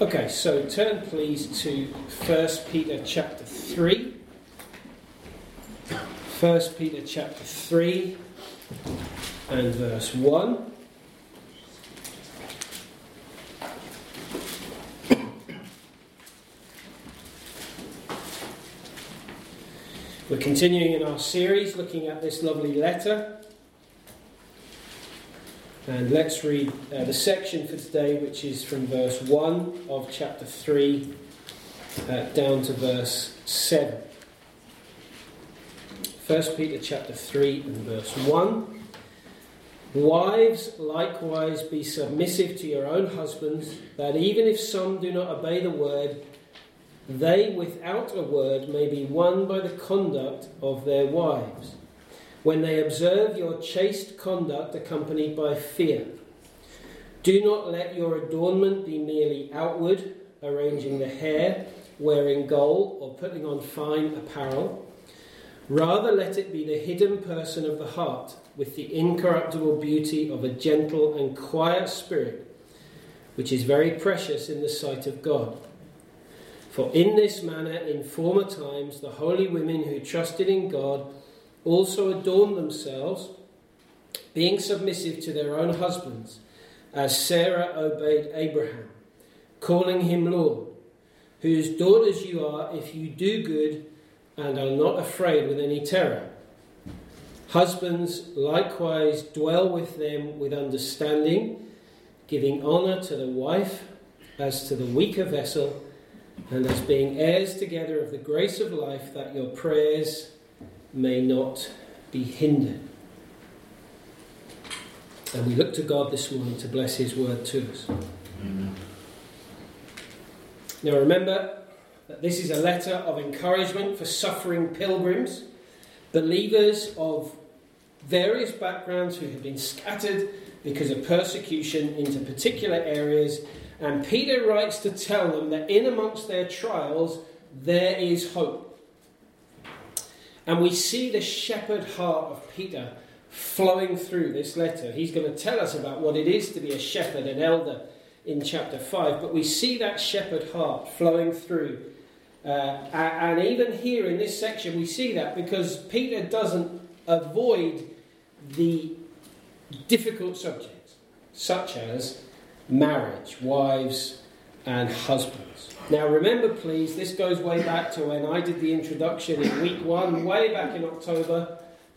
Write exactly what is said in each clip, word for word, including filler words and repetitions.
Okay, so turn please to First Peter chapter three. First Peter chapter three and verse one. We're continuing in our series looking at this lovely letter. And let's read uh, the section for today, which is from verse one of chapter three uh, down to verse seven. First Peter chapter three and verse one. Wives, likewise, be submissive to your own husbands, that even if some do not obey the word, they without a word may be won by the conduct of their wives, when they observe your chaste conduct accompanied by fear. Do not let your adornment be merely outward, arranging the hair, wearing gold, or putting on fine apparel. Rather let it be the hidden person of the heart, with the incorruptible beauty of a gentle and quiet spirit, which is very precious in the sight of God. For in this manner, in former times, the holy women who trusted in God also adorned themselves, being submissive to their own husbands, as Sarah obeyed Abraham, calling him Lord, whose daughters you are if you do good and are not afraid with any terror. Husbands likewise dwell with them with understanding, giving honour to the wife as to the weaker vessel, and as being heirs together of the grace of life, that your prayers may not be hindered. And we look to God this morning to bless his word to us. Amen. Now remember that this is a letter of encouragement for suffering pilgrims, believers of various backgrounds who have been scattered because of persecution into particular areas. And Peter writes to tell them that in amongst their trials there is hope. And we see the shepherd heart of Peter flowing through this letter. He's going to tell us about what it is to be a shepherd, an elder, in chapter five. But we see that shepherd heart flowing through. Uh, and even here in this section we see that because Peter doesn't avoid the difficult subjects, such as marriage, wives and husbands. Now remember please, this goes way back to when I did the introduction in week one, way back in October,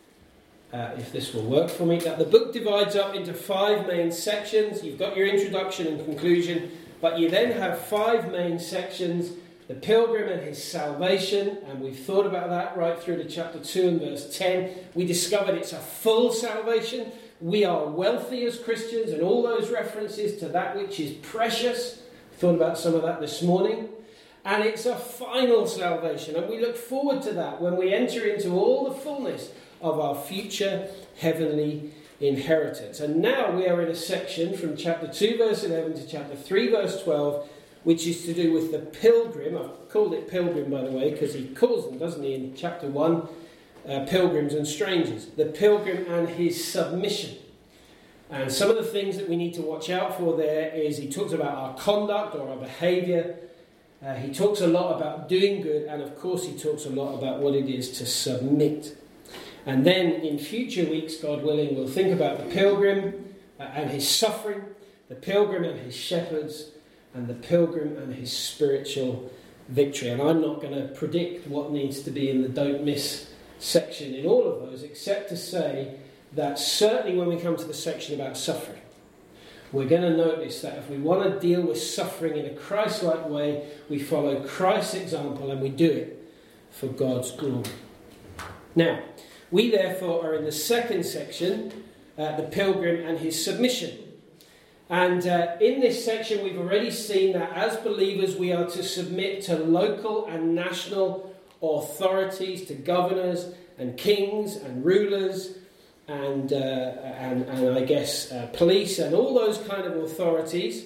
uh, if this will work for me, that the book divides up into five main sections. You've got your introduction and conclusion, but you then have five main sections: the pilgrim and his salvation, and we've thought about that right through to chapter two and verse ten. We discovered it's a full salvation. We are wealthy as Christians, and all those references to that which is precious. Thought about some of that this morning. And it's a final salvation, and we look forward to that when we enter into all the fullness of our future heavenly inheritance. And now we are in a section from chapter two verse eleven to chapter three verse twelve, which is to do with the pilgrim. I've called it pilgrim, by the way, because he calls them, doesn't he, in chapter one, uh, pilgrims and strangers. The pilgrim and his submission. And some of the things that we need to watch out for there is he talks about our conduct or our behaviour. Uh, he talks a lot about doing good, and of course he talks a lot about what it is to submit. And then in future weeks, God willing, we'll think about the pilgrim uh, and his suffering, the pilgrim and his shepherds, and the pilgrim and his spiritual victory. And I'm not going to predict what needs to be in the don't miss section in all of those, except to say that certainly when we come to the section about suffering, we're going to notice that if we want to deal with suffering in a Christ-like way, we follow Christ's example and we do it for God's glory. Now, we therefore are in the second section, uh, the pilgrim and his submission. And uh, in this section we've already seen that as believers we are to submit to local and national authorities, to governors and kings and rulers, and, uh, and, and I guess uh, police and all those kind of authorities.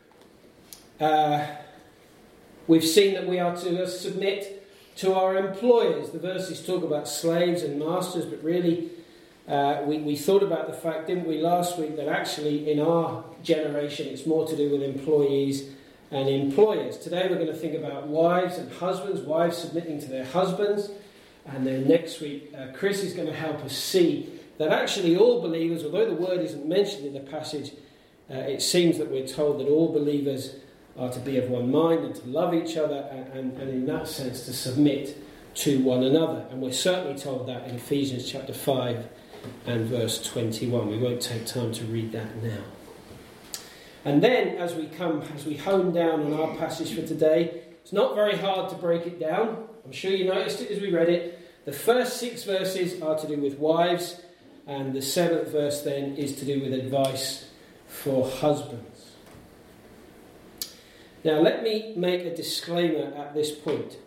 Uh, we've seen that we are to uh, submit to our employers. The verses talk about slaves and masters, but really uh, we, we thought about the fact, didn't we, last week, that actually in our generation it's more to do with employees and employers. Today we're going to think about wives and husbands, wives submitting to their husbands. And then next week, uh, Chris is going to help us see that actually all believers, although the word isn't mentioned in the passage, uh, it seems that we're told that all believers are to be of one mind and to love each other and, and, and in that sense to submit to one another. And we're certainly told that in Ephesians chapter five and verse twenty-one. We won't take time to read that now. And then as we come, as we hone down on our passage for today, it's not very hard to break it down. I'm sure you noticed it as we read it. The first six verses are to do with wives, and the seventh verse then is to do with advice for husbands. Now let me make a disclaimer at this point.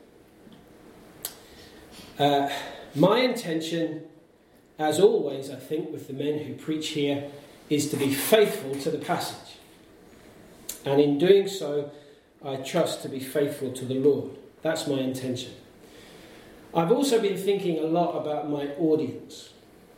Uh, my intention, as always, I think, with the men who preach here, is to be faithful to the passage. And in doing so, I trust to be faithful to the Lord. That's my intention. I've also been thinking a lot about my audience.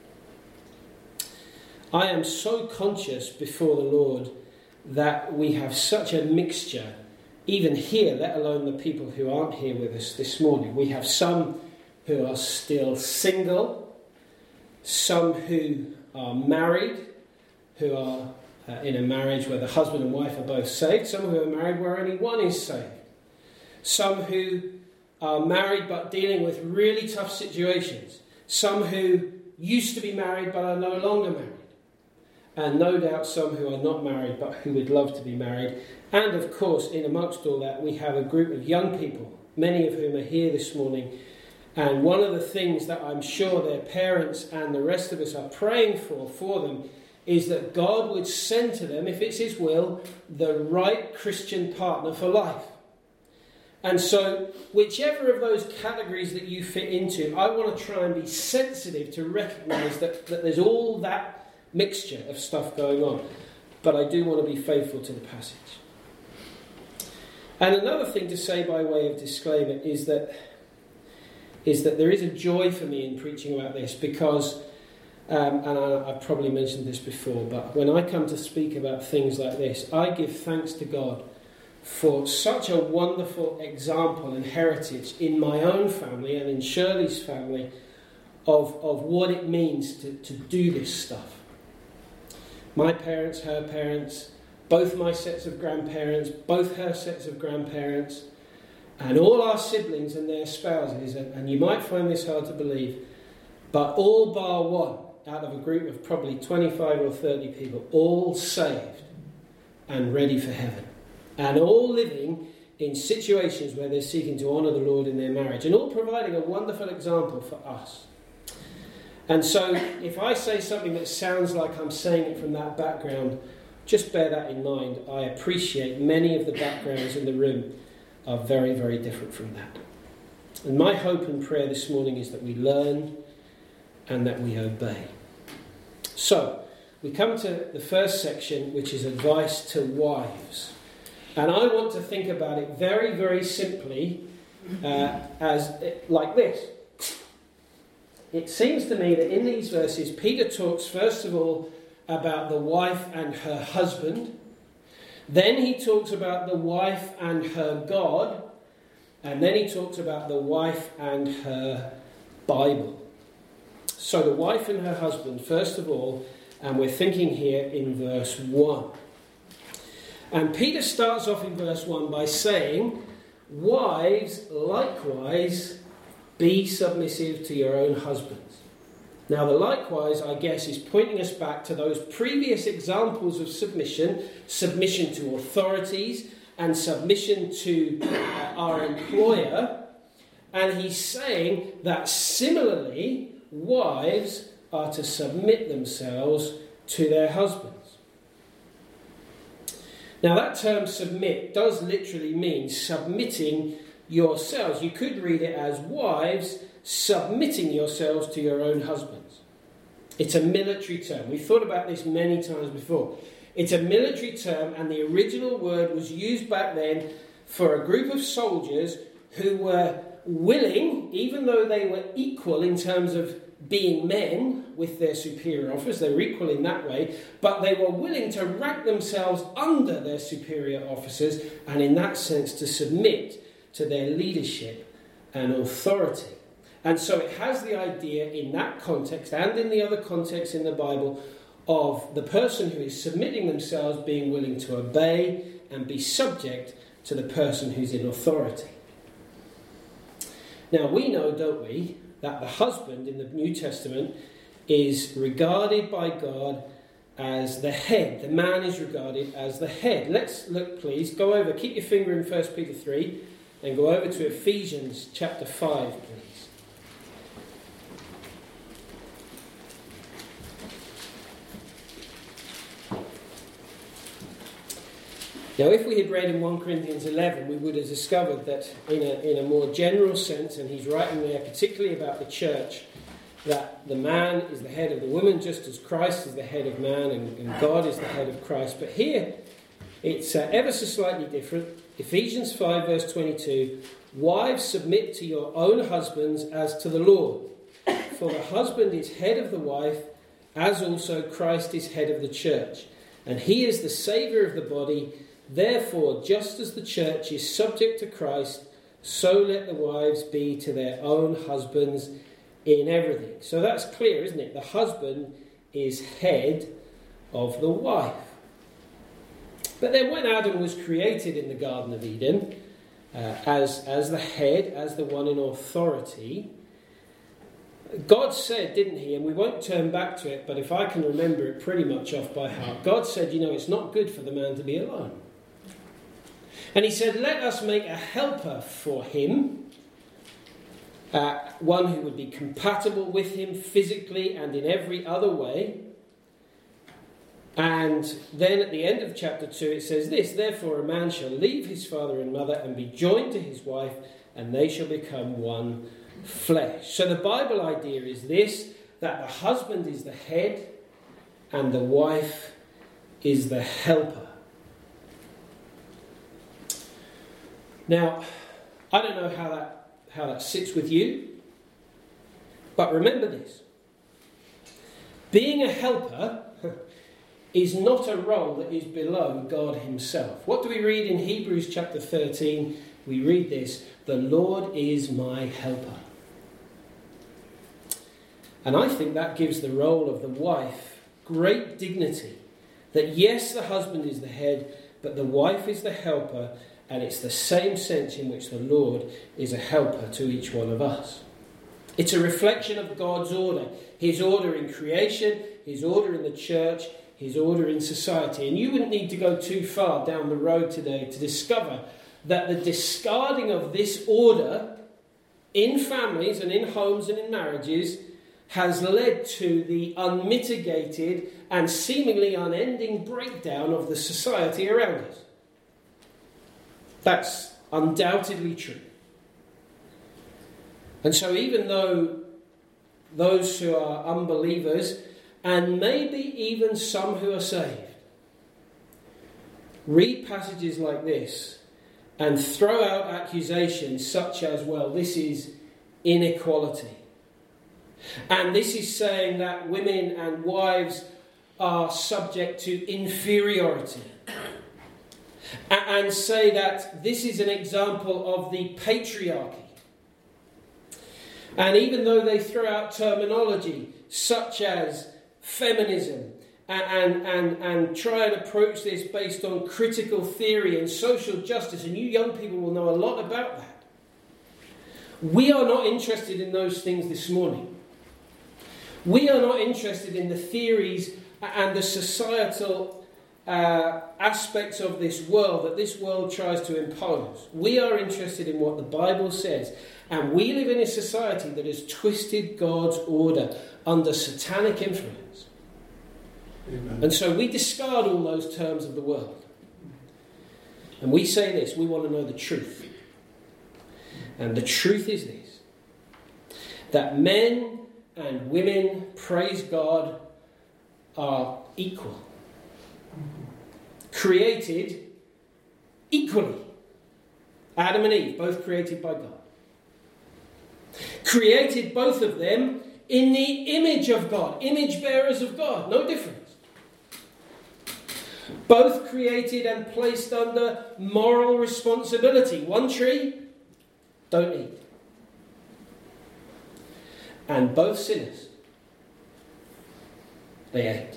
I am so conscious before the Lord that we have such a mixture, even here, let alone the people who aren't here with us this morning. We have some who are still single, some who are married, who are uh, in a marriage where the husband and wife are both saved, some who are married where only one is saved, some who are married but dealing with really tough situations, some who used to be married but are no longer married, and no doubt some who are not married but who would love to be married. And of course, in amongst all that, we have a group of young people, many of whom are here this morning. And one of the things that I'm sure their parents and the rest of us are praying for, for them, is that God would send to them, if it's His will, the right Christian partner for life. And so, whichever of those categories that you fit into, I want to try and be sensitive to recognise that, that there's all that mixture of stuff going on. But I do want to be faithful to the passage. And another thing to say by way of disclaimer is that is that there is a joy for me in preaching about this because, um, and I, I've probably mentioned this before, but when I come to speak about things like this, I give thanks to God for such a wonderful example and heritage in my own family and in Shirley's family of, of what it means to, to do this stuff. My parents, her parents, both my sets of grandparents, both her sets of grandparents, and all our siblings and their spouses, and, and you might find this hard to believe, but all bar one, out of a group of probably twenty-five or thirty people, all saved and ready for heaven. And all living in situations where they're seeking to honour the Lord in their marriage, and all providing a wonderful example for us. And so, if I say something that sounds like I'm saying it from that background, just bear that in mind. I appreciate many of the backgrounds in the room are very, very different from that. And my hope and prayer this morning is that we learn and that we obey. So, we come to the first section, which is advice to wives. And I want to think about it very, very simply uh, as like this. It seems to me that in these verses, Peter talks first of all about the wife and her husband. Then he talks about the wife and her God. And then he talks about the wife and her Bible. So the wife and her husband, first of all, and we're thinking here in verse one. And Peter starts off in verse one by saying, wives, likewise, be submissive to your own husbands. Now, the likewise, I guess, is pointing us back to those previous examples of submission, submission to authorities and submission to uh, our employer. And he's saying that similarly, wives are to submit themselves to their husbands. Now, that term submit does literally mean submitting yourselves. You could read it as wives submitting yourselves to your own husbands. It's a military term. We've thought about this many times before. It's a military term, and the original word was used back then for a group of soldiers who were willing, even though they were equal in terms of being men with their superior officers. They were equal in that way, but they were willing to rank themselves under their superior officers and in that sense to submit to their leadership and authority. And so it has the idea in that context and in the other contexts in the Bible of the person who is submitting themselves being willing to obey and be subject to the person who's in authority. Now we know, don't we, that the husband in the New Testament is regarded by God as the head. The man is regarded as the head. Let's look, please, go over, keep your finger in First Peter three and go over to Ephesians chapter five, please. Now, if we had read in First Corinthians eleven, we would have discovered that in a, in a more general sense, and he's writing there particularly about the church, that the man is the head of the woman, just as Christ is the head of man and, and God is the head of Christ. But here, it's uh, ever so slightly different. Ephesians five, verse twenty-two, wives, submit to your own husbands as to the Lord. For the husband is head of the wife, as also Christ is head of the church. And he is the Saviour of the body. Therefore, just as the church is subject to Christ, so let the wives be to their own husbands in everything. So that's clear, isn't it? The husband is head of the wife. But then when Adam was created in the Garden of Eden, uh, as, as the head, as the one in authority, God said, didn't he, and we won't turn back to it, but if I can remember it pretty much off by heart, God said, you know, it's not good for the man to be alone. And he said, let us make a helper for him, uh, one who would be compatible with him physically and in every other way. And then at the end of chapter two it says this, therefore a man shall leave his father and mother and be joined to his wife, and they shall become one flesh. So the Bible idea is this, that the husband is the head and the wife is the helper. Now, I don't know how that how that sits with you, but remember this. Being a helper is not a role that is below God himself. What do we read in Hebrews chapter thirteen? We read this, the Lord is my helper. And I think that gives the role of the wife great dignity. That yes, the husband is the head, but the wife is the helper, and it's the same sense in which the Lord is a helper to each one of us. It's a reflection of God's order. His order in creation, his order in the church, his order in society. And you wouldn't need to go too far down the road today to discover that the discarding of this order in families and in homes and in marriages has led to the unmitigated and seemingly unending breakdown of the society around us. That's undoubtedly true. And so even though those who are unbelievers, and maybe even some who are saved, read passages like this and throw out accusations such as, well, this is inequality. And this is saying that women and wives are subject to inferiority. And say that this is an example of the patriarchy. And even though they throw out terminology such as feminism and, and, and try and approach this based on critical theory and social justice, and you young people will know a lot about that. We are not interested in those things this morning. We are not interested in the theories and the societal uh, aspects of this world that this world tries to impose. We are interested in what the Bible says. And we live in a society that has twisted God's order under satanic influence. Amen. And so we discard all those terms of the world. And we say this, we want to know the truth. And the truth is this, that men and women, praise God, are equal. Created equally. Adam and Eve, both created by God. Created, both of them, in the image of God, image bearers of God, no difference. Both created and placed under moral responsibility. One tree, don't eat. And both sinners, they ate.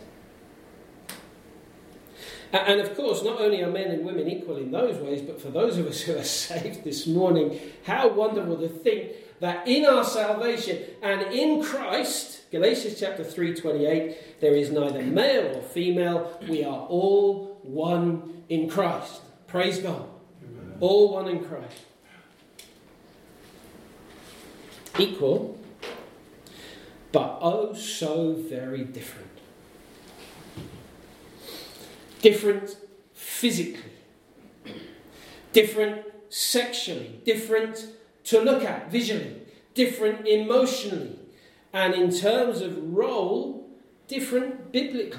And of course, not only are men and women equal in those ways, but for those of us who are saved this morning, how wonderful to think that in our salvation and in Christ, Galatians chapter three twenty-eight, there is neither male or female. We are all one in Christ. Praise God. Amen. All one in Christ. Equal, but oh so very different. Different physically, different sexually, different to look at visually, different emotionally, and in terms of role, different biblically.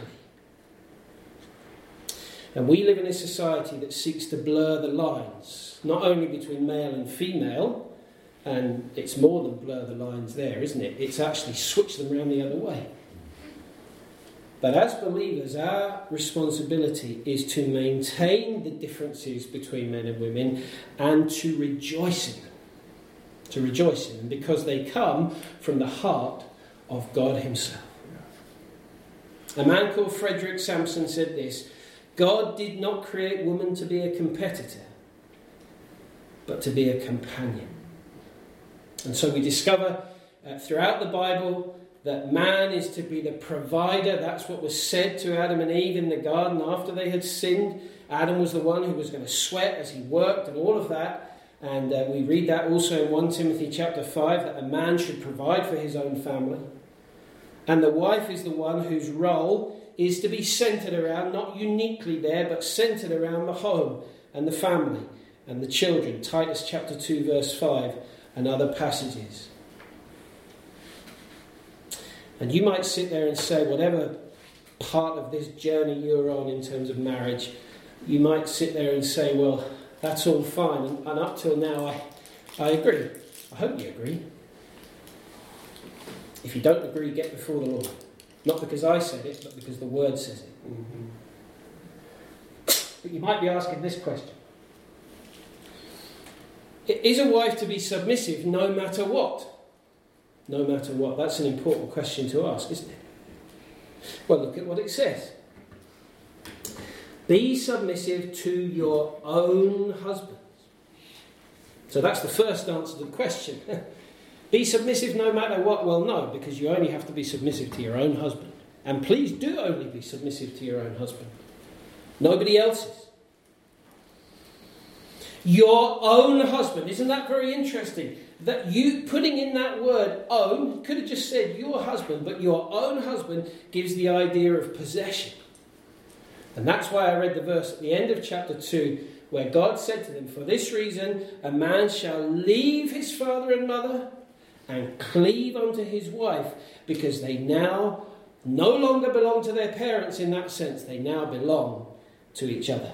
And we live in a society that seeks to blur the lines, not only between male and female, and it's more than blur the lines there, isn't it? It's actually switch them around the other way. But as believers, our responsibility is to maintain the differences between men and women and to rejoice in them. To rejoice in them because they come from the heart of God himself. A man called Frederick Sampson said this: God did not create woman to be a competitor, but to be a companion. And so we discover uh, throughout the Bible that man is to be the provider. That's what was said to Adam and Eve in the garden after they had sinned. Adam was the one who was going to sweat as he worked and all of that. And uh, we read that also in First Timothy chapter five, that a man should provide for his own family. And the wife is the one whose role is to be centred around, not uniquely there, but centred around the home and the family and the children. Titus chapter two verse five and other passages. And you might sit there and say, whatever part of this journey you're on in terms of marriage, you might sit there and say, well, that's all fine. And, and up till now, I, I agree. I hope you agree. If you don't agree, get before the Lord. Not because I said it, but because the Word says it. Mm-hmm. But you might be asking this question. Is a wife to be submissive no matter what? No matter what. That's an important question to ask, isn't it? Well, look at what it says. Be submissive to your own husbands. So that's the first answer to the question. Be submissive no matter what? Well, no, because you only have to be submissive to your own husband. And please do only be submissive to your own husband. Nobody else's. Your own husband. Isn't that very interesting? That you, putting in that word own, could have just said your husband, but your own husband gives the idea of possession. And that's why I read the verse at the end of chapter two, where God said to them, for this reason, a man shall leave his father and mother and cleave unto his wife, because they now no longer belong to their parents in that sense. They now belong to each other.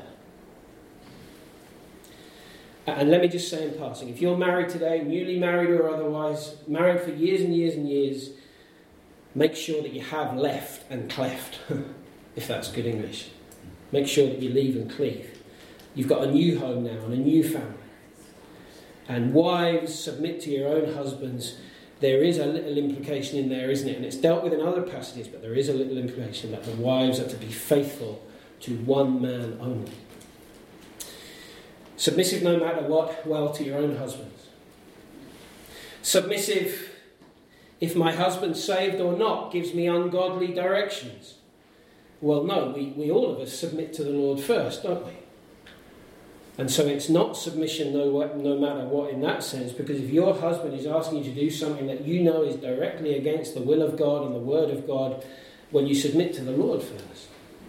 And let me just say in passing, if you're married today, newly married or otherwise, married for years and years and years, make sure that you have left and cleft, if that's good English. Make sure that you leave and cleave. You've got a new home now and a new family. And wives, submit to your own husbands. There is a little implication in there, isn't it? And it's dealt with in other passages, but there is a little implication that the wives are to be faithful to one man only. Submissive no matter what? Well, to your own husbands. Submissive, if my husband's saved or not, gives me ungodly directions. Well, no, we, we all of us submit to the Lord first, don't we? And so it's not submission no, no matter what in that sense, because if your husband is asking you to do something that you know is directly against the will of God and the word of God, well, you submit to the Lord first.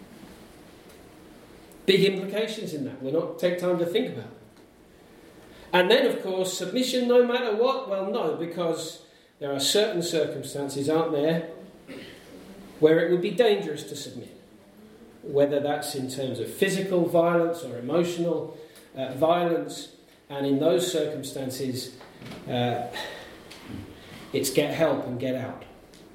Big implications in that. We'll not take time to think about it. And then, of course, submission no matter what? Well, no, because there are certain circumstances, aren't there, where it would be dangerous to submit. Whether that's in terms of physical violence or emotional uh, violence. And in those circumstances, uh, it's get help and get out.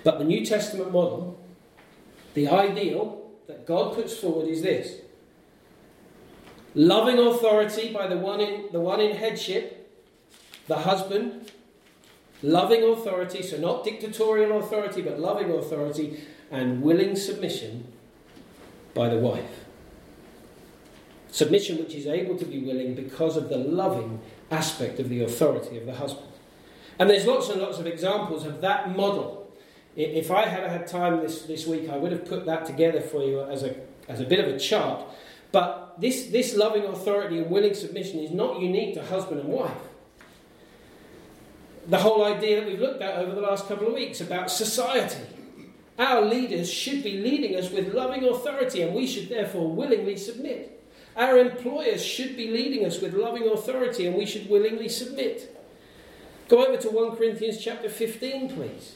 But the New Testament model, the ideal that God puts forward is this. Loving authority by the one in, the one in headship, the husband. Loving authority, so not dictatorial authority, but loving authority, and willing submission by the wife. Submission which is able to be willing because of the loving aspect of the authority of the husband. And there's lots and lots of examples of that model. If I had had time this, this week, I would have put that together for you as a as a bit of a chart. But this, this loving authority and willing submission is not unique to husband and wife. The whole idea that we've looked at over the last couple of weeks about society. Our leaders should be leading us with loving authority, and we should therefore willingly submit. Our employers should be leading us with loving authority, and we should willingly submit. Go over to First Corinthians chapter fifteen, please.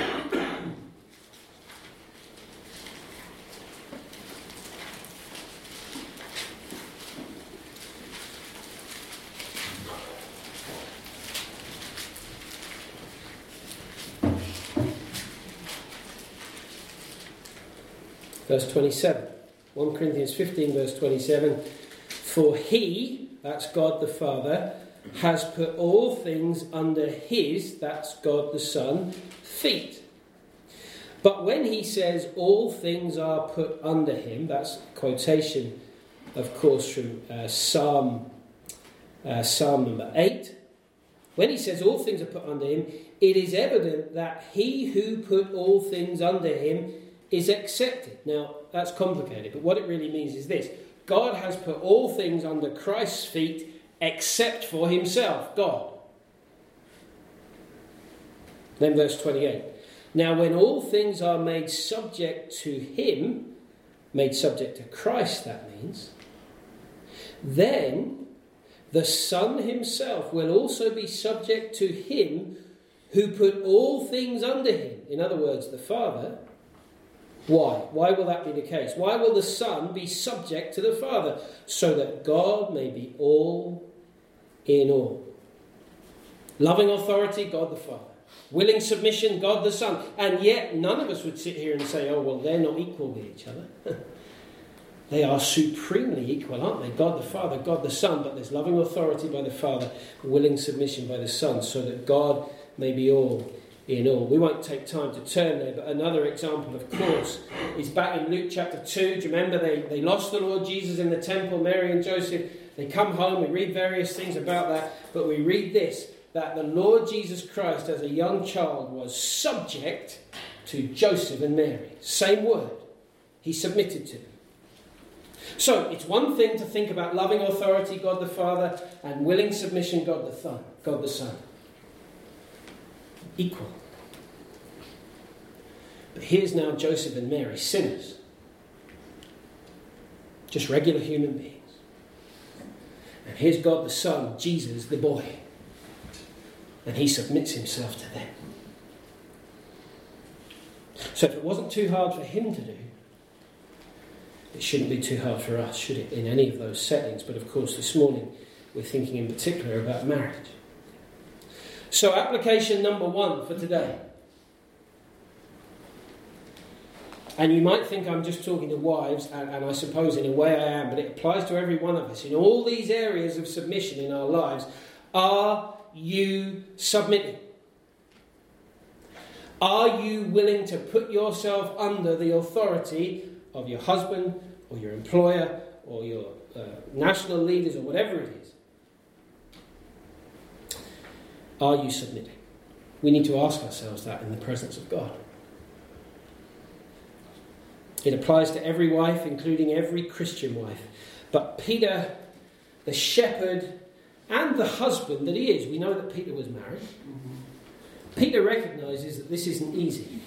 Verse twenty-seven. First Corinthians fifteen, verse twenty-seven. For he, that's God the Father, has put all things under his, that's God the Son, feet. But when he says all things are put under him, that's quotation, of course, from uh, Psalm, uh, Psalm number eight. When he says all things are put under him, it is evident that he who put all things under him is accepted. Now, that's complicated, but what it really means is this. God has put all things under Christ's feet except for himself, God. Then verse twenty-eight. Now, when all things are made subject to him, made subject to Christ, that means, then the Son himself will also be subject to him who put all things under him. In other words, the Father. Why? Why will that be the case? Why will the Son be subject to the Father? So that God may be all in all. Loving authority, God the Father. Willing submission, God the Son. And yet none of us would sit here and say, oh, well, they're not equal with each other. They are supremely equal, aren't they? God the Father, God the Son. But there's loving authority by the Father, willing submission by the Son, so that God may be all in all. We won't take time to turn there, but another example, of course, is back in Luke chapter two. Do you remember they, they lost the Lord Jesus in the temple, Mary and Joseph? They come home, we read various things about that, but we read this, that the Lord Jesus Christ as a young child was subject to Joseph and Mary. Same word. He submitted to them. So, it's one thing to think about loving authority, God the Father, and willing submission, God the Son. God the Son. Equal. But here's now Joseph and Mary, sinners. Just regular human beings. And here's God the Son, Jesus the boy. And he submits himself to them. So if it wasn't too hard for him to do, it shouldn't be too hard for us, should it, in any of those settings? But of course this morning we're thinking in particular about marriage. So application number one for today. And you might think I'm just talking to wives, and, and I suppose in a way I am, but it applies to every one of us. In all these areas of submission in our lives, are you submitting? Are you willing to put yourself under the authority of your husband or your employer or your uh, national leaders or whatever it is? Are you submitting? We need to ask ourselves that in the presence of God. It applies to every wife, including every Christian wife. But Peter, the shepherd, and the husband that he is, we know that Peter was married. Mm-hmm. Peter recognises that this isn't easy.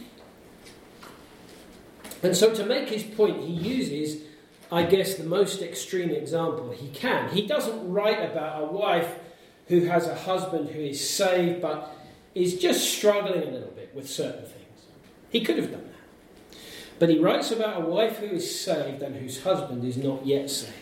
And so to make his point, he uses, I guess, the most extreme example he can. He doesn't write about a wife who has a husband who is saved but is just struggling a little bit with certain things. He could have done that. But he writes about a wife who is saved and whose husband is not yet saved.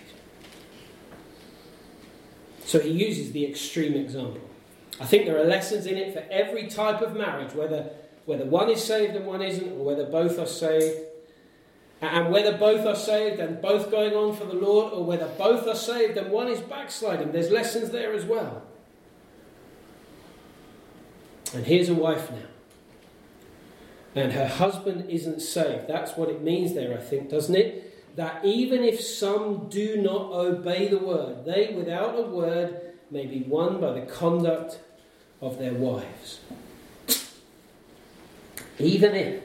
So he uses the extreme example. I think there are lessons in it for every type of marriage, whether, whether one is saved and one isn't, or whether both are saved. And whether both are saved and both going on for the Lord, or whether both are saved and one is backsliding. There's lessons there as well. And here's a wife now. And her husband isn't saved. That's what it means there, I think, doesn't it? That even if some do not obey the word, they without a word may be won by the conduct of their wives. Even if.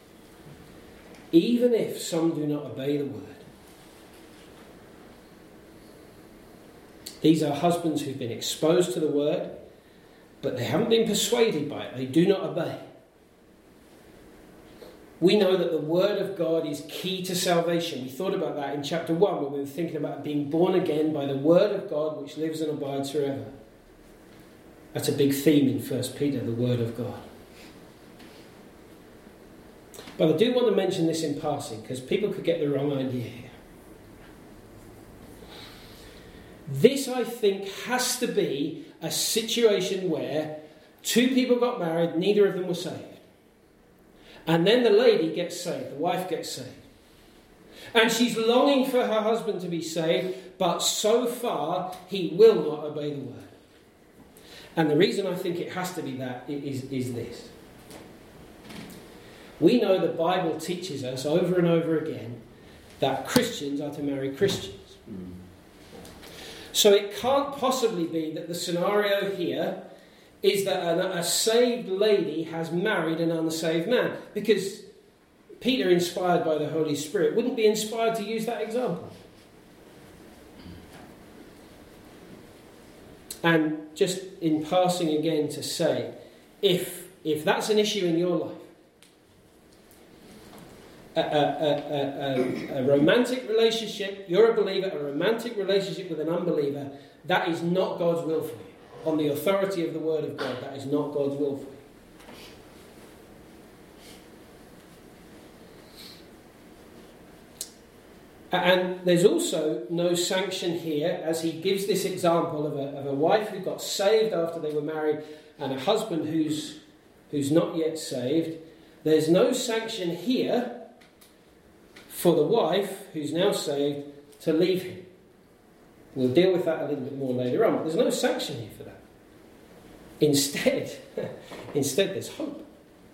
Even if some do not obey the word. These are husbands who've been exposed to the word, but they haven't been persuaded by it. They do not obey. We know that the word of God is key to salvation. We thought about that in chapter one when we were thinking about being born again by the word of God which lives and abides forever. That's a big theme in First Peter, the word of God. But I do want to mention this in passing because people could get the wrong idea here. This, I think, has to be a situation where two people got married, neither of them were saved. And then the lady gets saved, the wife gets saved. And she's longing for her husband to be saved, but so far he will not obey the word. And the reason I think it has to be that is, is this. We know the Bible teaches us over and over again that Christians are to marry Christians. Mm. So it can't possibly be that the scenario here is that a, a saved lady has married an unsaved man. Because Peter, inspired by the Holy Spirit, wouldn't be inspired to use that example. And just in passing again to say, if, if that's an issue in your life, A, a, a, a, a romantic relationship, you're a believer, a romantic relationship with an unbeliever, that is not God's will for you. On the authority of the word of God, that is not God's will for you. And there's also no sanction here, as he gives this example of a, of a wife who got saved after they were married and a husband who's, who's not yet saved. There's no sanction here for the wife, who's now saved, to leave him. We'll deal with that a little bit more later on. But there's no sanction here for that. Instead, instead there's hope.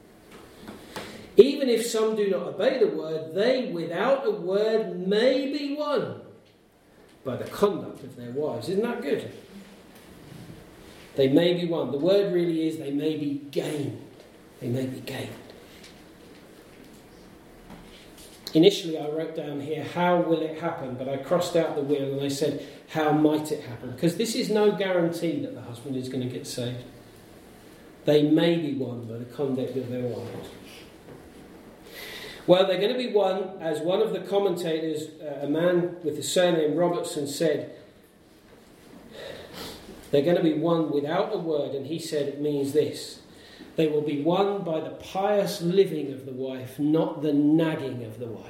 Even if some do not obey the word, they without a word may be won by the conduct of their wives. Isn't that good? They may be won. The word really is they may be gained. They may be gained. Initially I wrote down here, how will it happen? But I crossed out the will and I said, how might it happen? Because this is no guarantee that the husband is going to get saved. They may be won by the conduct of their wives. Well, they're going to be won, as one of the commentators, uh, a man with the surname Robertson, said, they're going to be won without a word, and he said it means this. They will be won by the pious living of the wife, not the nagging of the wife.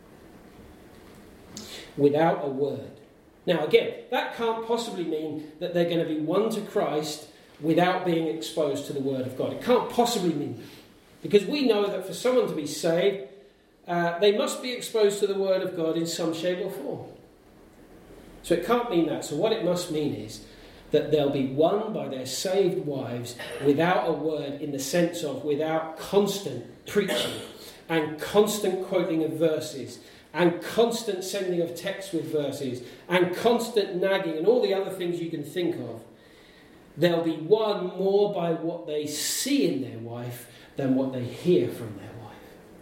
Without a word. Now again, that can't possibly mean that they're going to be won to Christ without being exposed to the word of God. It can't possibly mean that. Because we know that for someone to be saved, uh, they must be exposed to the word of God in some shape or form. So it can't mean that. So what it must mean is that they'll be won by their saved wives without a word, in the sense of without constant preaching and constant quoting of verses and constant sending of texts with verses and constant nagging and all the other things you can think of. They'll be won more by what they see in their wife than what they hear from their wife.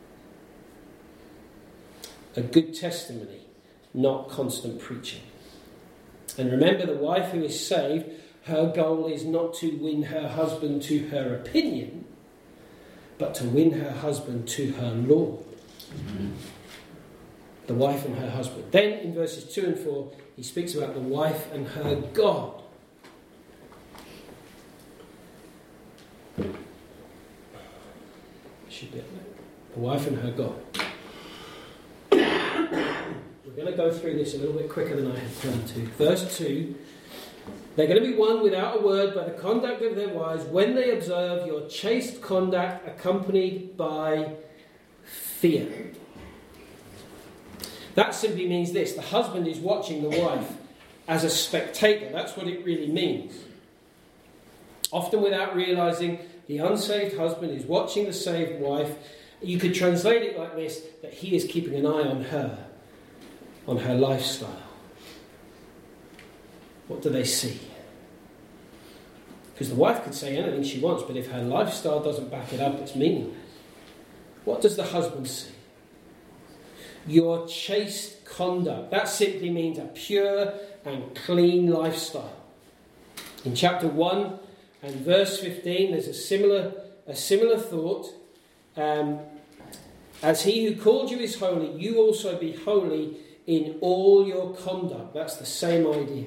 A good testimony, not constant preaching. And remember, the wife who is saved, her goal is not to win her husband to her opinion, but to win her husband to her Lord. Mm-hmm. The wife and her husband. Then in verses two and four, he speaks about the wife and her God. Should be up there. The wife and her God. We're going to go through this a little bit quicker than I had planned to. Verse two, They're going to be won without a word by the conduct of their wives when they observe your chaste conduct accompanied by fear. That simply means this: the husband is watching the wife as a spectator. That's what it really means. Often without realising, the unsaved husband is watching the saved wife. You could translate it like this: that he is keeping an eye on her, on her lifestyle. What do they see? Because the wife could say anything she wants, but if her lifestyle doesn't back it up, it's meaningless. What does the husband see? Your chaste conduct. That simply means a pure and clean lifestyle. In chapter one and verse fifteen, there's a similar, a similar thought. Um, As he who called you is holy, you also be holy in all your conduct. That's the same idea.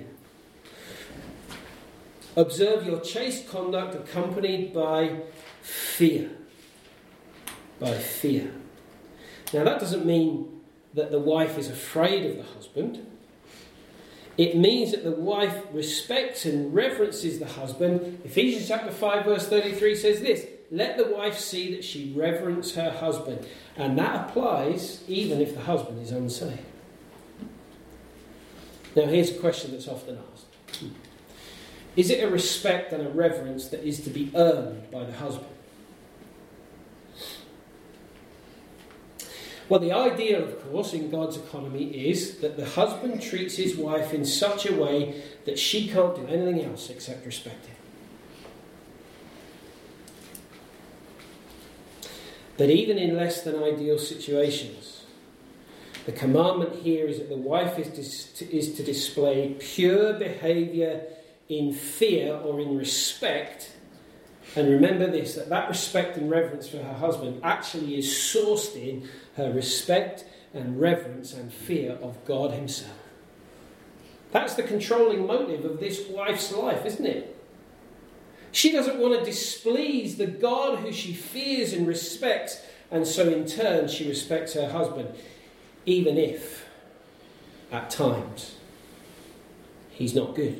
Observe your chaste conduct accompanied by fear. By fear. Now that doesn't mean that the wife is afraid of the husband. It means that the wife respects and reverences the husband. Ephesians chapter five verse thirty-three says this: let the wife see that she reverence her husband. And that applies even if the husband is unsaved. Now here's a question that's often asked. Is it a respect and a reverence that is to be earned by the husband? Well, the idea, of course, in God's economy is that the husband treats his wife in such a way that she can't do anything else except respect him. But even in less than ideal situations, the commandment here is that the wife is to, is to display pure behaviour in fear or in respect. And remember this, that that respect and reverence for her husband actually is sourced in her respect and reverence and fear of God himself. That's the controlling motive of this wife's life, isn't it? She doesn't want to displease the God who she fears and respects, and so in turn she respects her husband, even if, at times, he's not good.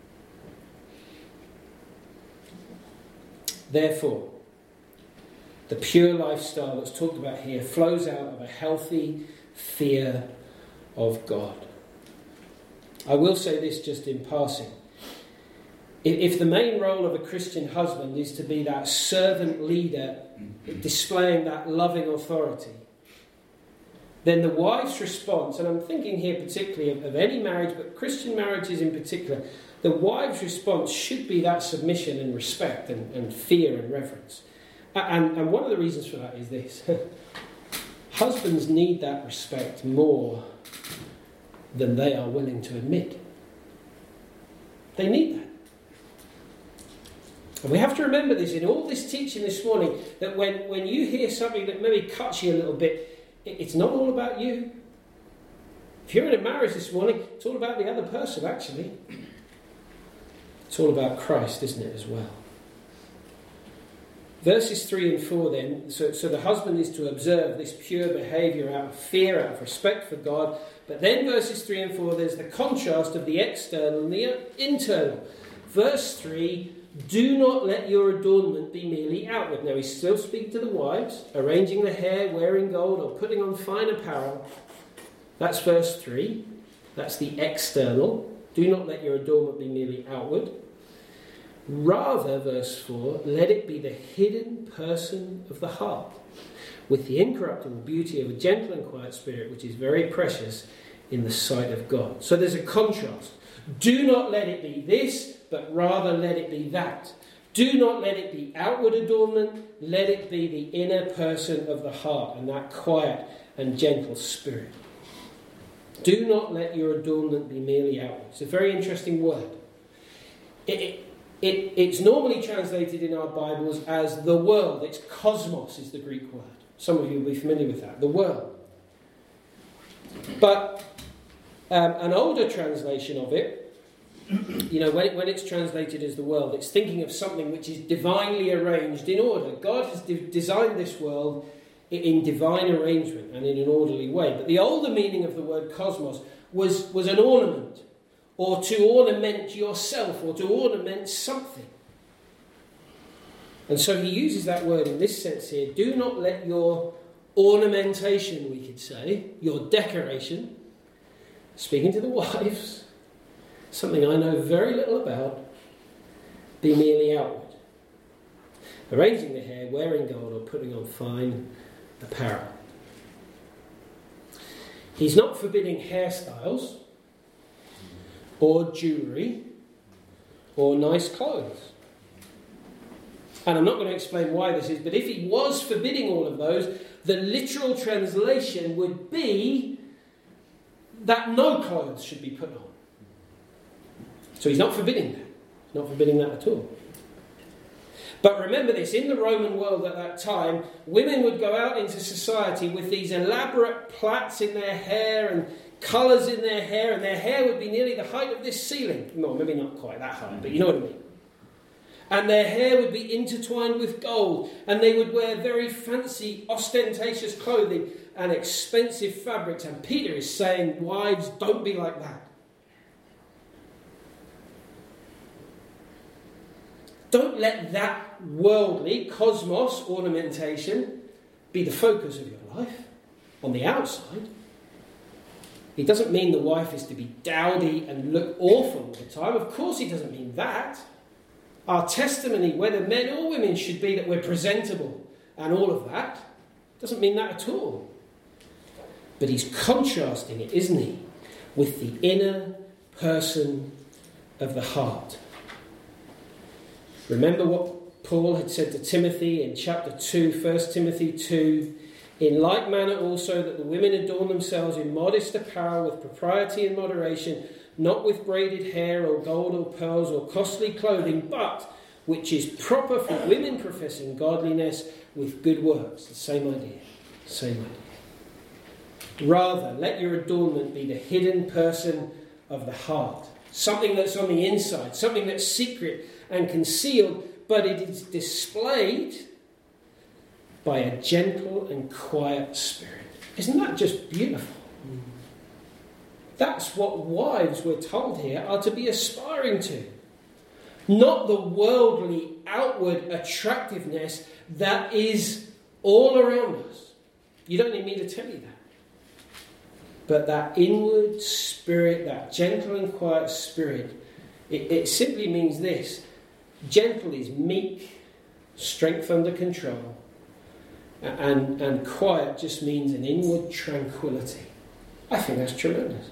Therefore, the pure lifestyle that's talked about here flows out of a healthy fear of God. I will say this just in passing. If the main role of a Christian husband is to be that servant leader displaying that loving authority, then the wife's response, and I'm thinking here particularly of, of any marriage, but Christian marriages in particular, the wife's response should be that submission and respect and, and fear and reverence. And, and one of the reasons for that is this. Husbands need that respect more than they are willing to admit. They need that. And we have to remember this in all this teaching this morning, that when, when you hear something that maybe cuts you a little bit, it, it's not all about you. If you're in a marriage this morning, it's all about the other person, actually. It's all about Christ, isn't it, as well? Verses three and four then, so, so the husband is to observe this pure behaviour out of fear, out of respect for God. But then verses three and four, there's the contrast of the external and the internal. Verse three, do not let your adornment be merely outward. Now he's still speaking to the wives, arranging the hair, wearing gold, or putting on fine apparel. That's verse three. That's the external. Do not let your adornment be merely outward. Rather, verse four, let it be the hidden person of the heart, with the incorruptible beauty of a gentle and quiet spirit, which is very precious in the sight of God. So there's a contrast. Do not let it be this, but rather let it be that. Do not let it be outward adornment, let it be the inner person of the heart and that quiet and gentle spirit. Do not let your adornment be merely outward. It's a very interesting word. It, it, it, it's normally translated in our Bibles as the world. It's cosmos is the Greek word. Some of you will be familiar with that. The world. But um, an older translation of it, you know, when, it, when it's translated as the world, it's thinking of something which is divinely arranged in order. God has de- designed this world in divine arrangement and in an orderly way. But the older meaning of the word cosmos was, was an ornament or to ornament yourself, or to ornament something. And so he uses that word in this sense here. Do not let your ornamentation, we could say, your decoration, speaking to the wives, something I know very little about, be merely outward. Arranging the hair, wearing gold, or putting on fine apparel. He's not forbidding hairstyles, or jewellery, or nice clothes. And I'm not going to explain why this is, but if he was forbidding all of those, the literal translation would be that no clothes should be put on. So he's not forbidding that. He's not forbidding that at all. But remember this, in the Roman world at that time, women would go out into society with these elaborate plaits in their hair and colours in their hair, and their hair would be nearly the height of this ceiling. No, maybe not quite that high, but you know what I mean. And their hair would be intertwined with gold, and they would wear very fancy, ostentatious clothing and expensive fabrics. And Peter is saying, wives, don't be like that. Don't let that worldly, cosmos ornamentation be the focus of your life on the outside. He doesn't mean the wife is to be dowdy and look awful all the time. Of course he doesn't mean that. Our testimony, whether men or women, should be that we're presentable and all of that. Doesn't mean that at all. But he's contrasting it, isn't he, with the inner person of the heart. Remember what Paul had said to Timothy in chapter two, First Timothy two. In like manner also that the women adorn themselves in modest apparel with propriety and moderation, not with braided hair or gold or pearls or costly clothing, but which is proper for women professing godliness with good works. The same idea. Same idea. Rather, let your adornment be the hidden person of the heart. Something that's on the inside. Something that's secret and concealed, but it is displayed by a gentle and quiet spirit. Isn't that just beautiful? Mm. That's what wives, we're told here, are to be aspiring to. Not the worldly, outward attractiveness that is all around us. You don't need me to tell you that. But that inward spirit, that gentle and quiet spirit, it, it simply means this. Gentle is meek, strength under control. And, and quiet just means an inward tranquility. I think that's tremendous.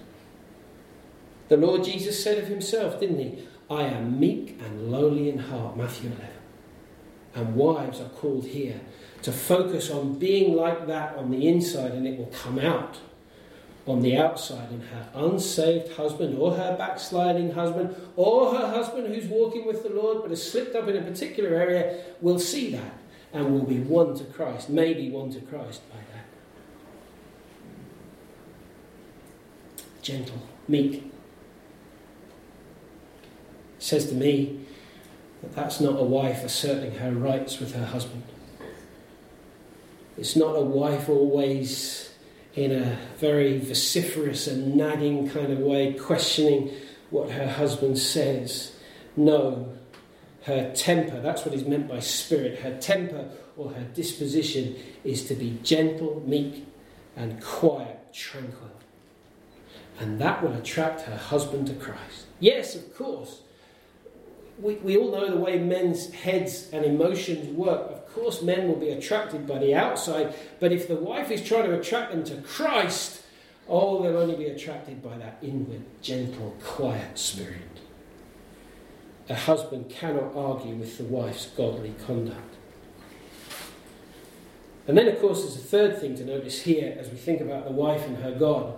The Lord Jesus said of himself, didn't he? I am meek and lowly in heart, Matthew eleven. And wives are called here to focus on being like that on the inside, and it will come out on the outside. And her unsaved husband, or her backsliding husband, or her husband who's walking with the Lord but has slipped up in a particular area, will see that and will be won to Christ, maybe won to Christ by that. Gentle, meek. Says to me that that's not a wife asserting her rights with her husband. It's not a wife always in a very vociferous and nagging kind of way questioning what her husband says. No, her temper, that's what is meant by spirit, her temper or her disposition is to be gentle, meek and quiet, tranquil. And that will attract her husband to Christ. Yes, of course. We, we all know the way men's heads and emotions work. Of course, men will be attracted by the outside, but if the wife is trying to attract them to Christ, oh, they'll only be attracted by that inward, gentle, quiet spirit. A husband cannot argue with the wife's godly conduct. And then, of course, there's a third thing to notice here as we think about the wife and her God.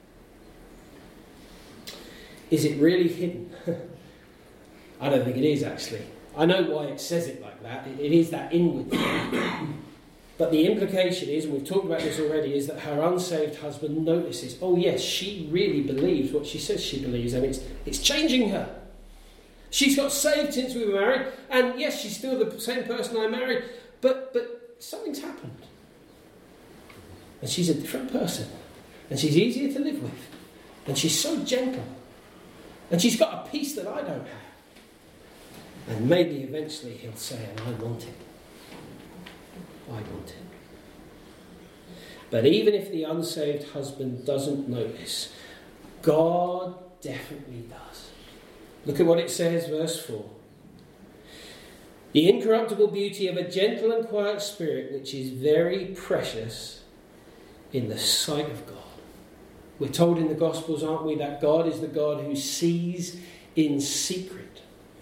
Is it really hidden? I don't think it is, actually. I know why it says it like that. It, it is that inward thing. But the implication is, and we've talked about this already, is that her unsaved husband notices, oh yes, she really believes what she says she believes, and it's it's changing her. She's got saved since we were married, and yes, she's still the same person I married, but but something's happened. And she's a different person. And she's easier to live with. And she's so gentle. And she's got a peace that I don't have. And maybe eventually he'll say, and I want it. I want it. But even if the unsaved husband doesn't notice, God definitely does. Look at what it says, verse four. The incorruptible beauty of a gentle and quiet spirit, which is very precious in the sight of God. We're told in the Gospels, aren't we, that God is the God who sees in secret.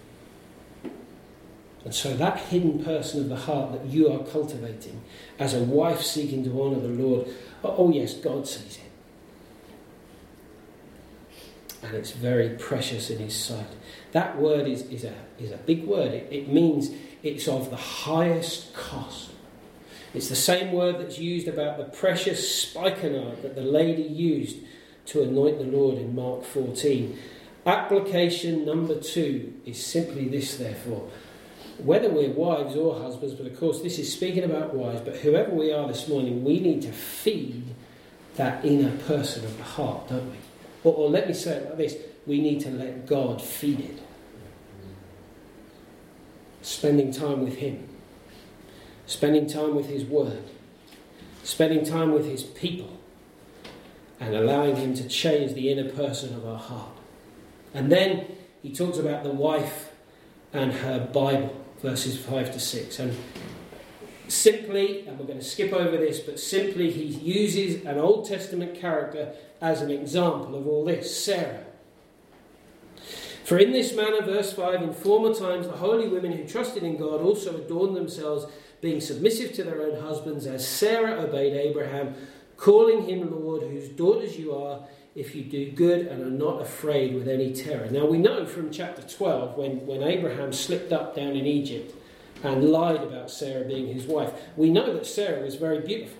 And so that hidden person of the heart that you are cultivating as a wife seeking to honour the Lord, oh yes, God sees it. And it's very precious in his sight. That word is, is, a, is a big word. It, it means it's of the highest cost. It's the same word that's used about the precious spikenard that the lady used to anoint the Lord in Mark fourteen. Application number two is simply this, therefore. Whether we're wives or husbands, but of course this is speaking about wives, but whoever we are this morning, we need to feed that inner person of the heart, don't we? Or, or let me say it like this, we need to let God feed it. Spending time with him. Spending time with his word. Spending time with his people. And allowing him to change the inner person of our heart. And then he talks about the wife and her Bible, verses five to six. And simply, and we're going to skip over this, but simply he uses an Old Testament character as an example of all this, Sarah. For in this manner, verse five, in former times the holy women who trusted in God also adorned themselves, being submissive to their own husbands, as Sarah obeyed Abraham, calling him Lord, whose daughters you are, if you do good and are not afraid with any terror. Now we know from chapter twelve, when, when Abraham slipped up down in Egypt and lied about Sarah being his wife, we know that Sarah was very beautiful.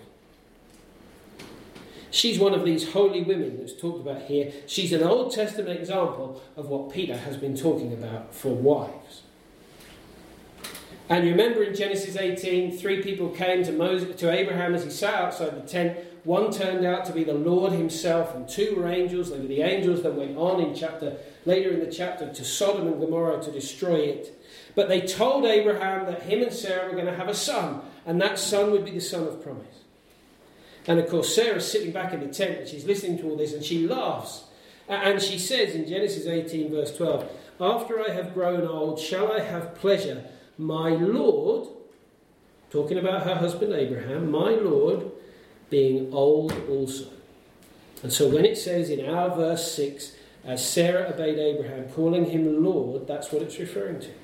She's one of these holy women that's talked about here. She's an Old Testament example of what Peter has been talking about for wives. And you remember in Genesis eighteen, three people came to Moses, to Abraham as he sat outside the tent. One turned out to be the Lord himself, and two were angels. They were the angels that went on in chapter later in the chapter to Sodom and Gomorrah to destroy it. But they told Abraham that him and Sarah were going to have a son, and that son would be the son of promise. And of course, Sarah's sitting back in the tent and she's listening to all this, and she laughs. And she says in Genesis eighteen, verse twelve, "After I have grown old, shall I have pleasure, my Lord," talking about her husband Abraham, "my Lord, being old also." And so when it says in our verse six, as Sarah obeyed Abraham, calling him Lord, that's what it's referring to.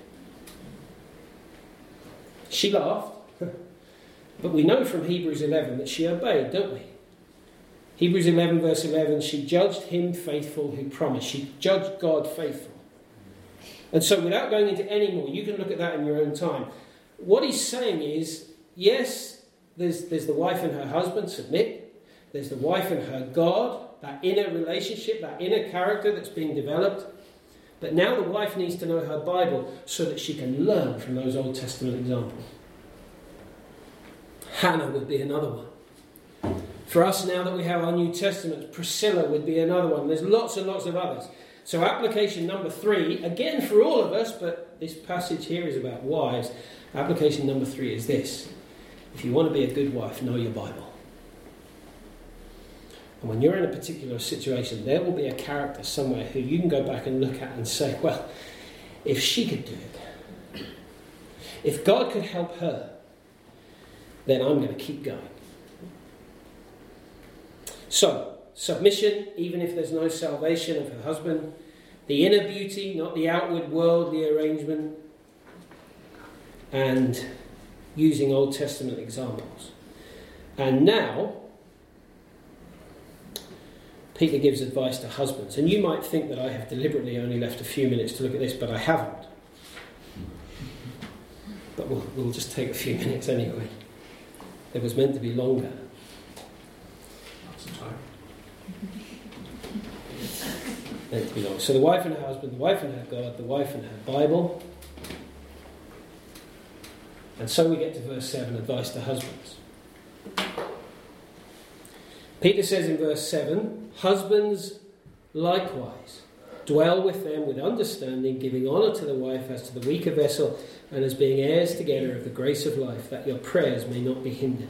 She laughed, but we know from Hebrews eleven that she obeyed, don't we? Hebrews eleven verse eleven, she judged him faithful who promised. She judged God faithful. And so without going into any more, you can look at that in your own time. What he's saying is, yes, there's, there's the wife and her husband, submit. There's the wife and her God, that inner relationship, that inner character that's being developed. But now the wife needs to know her Bible so that she can learn from those Old Testament examples. Hannah would be another one. For us now that we have our New Testament, Priscilla would be another one. There's lots and lots of others. So application number three, again for all of us, but this passage here is about wives. Application number three is this. If you want to be a good wife, know your Bible. And when you're in a particular situation, there will be a character somewhere who you can go back and look at and say, well, if she could do it, if God could help her, then I'm going to keep going. So, submission, even if there's no salvation of her husband. The inner beauty, not the outward worldly arrangement. And using Old Testament examples. And now, Peter gives advice to husbands. And you might think that I have deliberately only left a few minutes to look at this, but I haven't. But we'll, we'll just take a few minutes anyway. It was meant to be longer. Lots of time. Meant to be long. So the wife and her husband, the wife and her God, the wife and her Bible. And so we get to verse seven, advice to husbands. Peter says in verse seven, husbands likewise Dwell with them with understanding, giving honour to the wife as to the weaker vessel, and as being heirs together of the grace of life, that your prayers may not be hindered.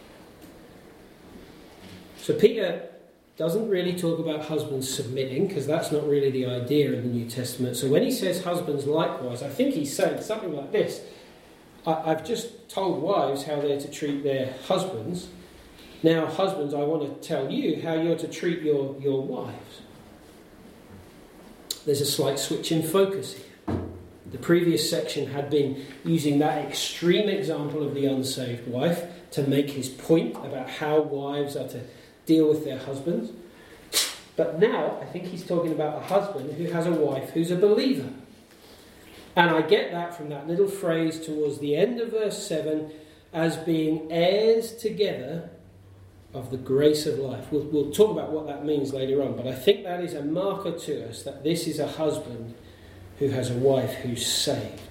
So Peter doesn't really talk about husbands submitting, because that's not really the idea in the New Testament. So when he says husbands likewise, I think he's saying something like this. I, I've just told wives how they're to treat their husbands. Now, husbands, I want to tell you how you're to treat your, your wives. There's a slight switch in focus here. The previous section had been using that extreme example of the unsaved wife to make his point about how wives are to deal with their husbands. But now I think he's talking about a husband who has a wife who's a believer. And I get that from that little phrase towards the end of verse seven, as being heirs together of the grace of life. We'll, we'll talk about what that means later on, but I think that is a marker to us that this is a husband who has a wife who's saved.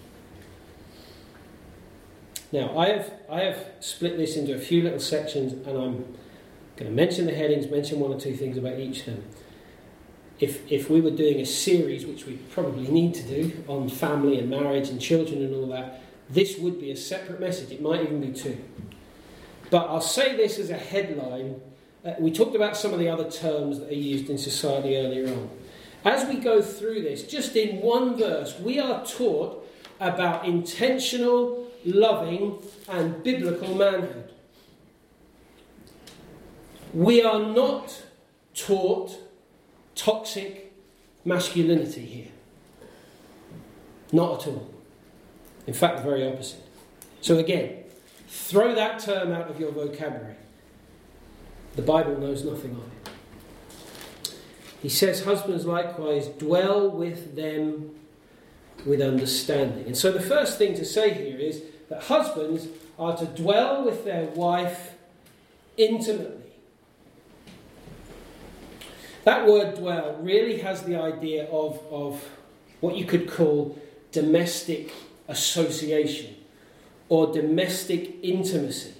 Now, I have I have split this into a few little sections, and I'm going to mention the headings, mention one or two things about each of them. If if we were doing a series, which we probably need to do, on family and marriage and children and all that, this would be a separate message. It might even be two. But I'll say this as a headline. Uh, we talked about some of the other terms that are used in society earlier on. As we go through this, just in one verse, we are taught about intentional, loving, and biblical manhood. We are not taught toxic masculinity here. Not at all. In fact, the very opposite. So again, throw that term out of your vocabulary. The Bible knows nothing of it. He says, husbands likewise dwell with them with understanding. And so the first thing to say here is that husbands are to dwell with their wife intimately. That word dwell really has the idea of, of what you could call domestic association or domestic intimacy.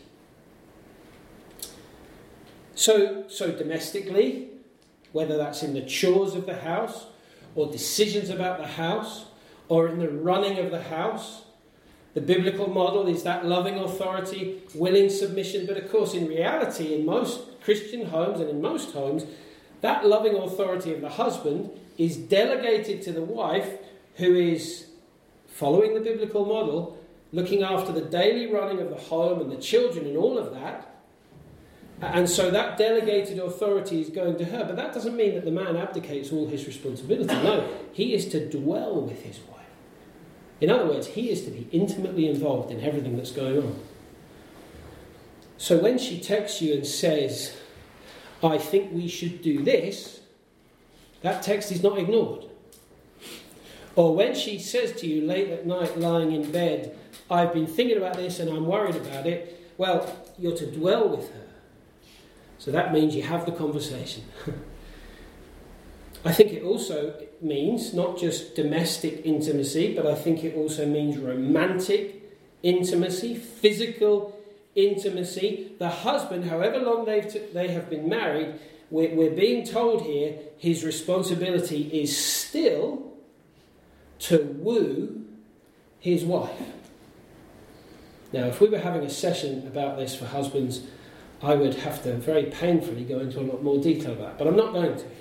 So, so domestically, whether that's in the chores of the house or decisions about the house or in the running of the house, the biblical model is that loving authority, willing submission. But of course, in reality, in most Christian homes and in most homes, that loving authority of the husband is delegated to the wife, who is following the biblical model, looking after the daily running of the home and the children and all of that. And so that delegated authority is going to her. But that doesn't mean that the man abdicates all his responsibility. No, he is to dwell with his wife. In other words, he is to be intimately involved in everything that's going on. So when she texts you and says, I think we should do this, that text is not ignored. Or when she says to you late at night lying in bed, I've been thinking about this and I'm worried about it, well, you're to dwell with her. So that means you have the conversation. I think it also means not just domestic intimacy, but I think it also means romantic intimacy, physical intimacy. The husband, however long they've t- they have been married, we're, we're being told here his responsibility is still to woo his wife. Now, if we were having a session about this for husbands, I would have to very painfully go into a lot more detail about it, but I'm not going to.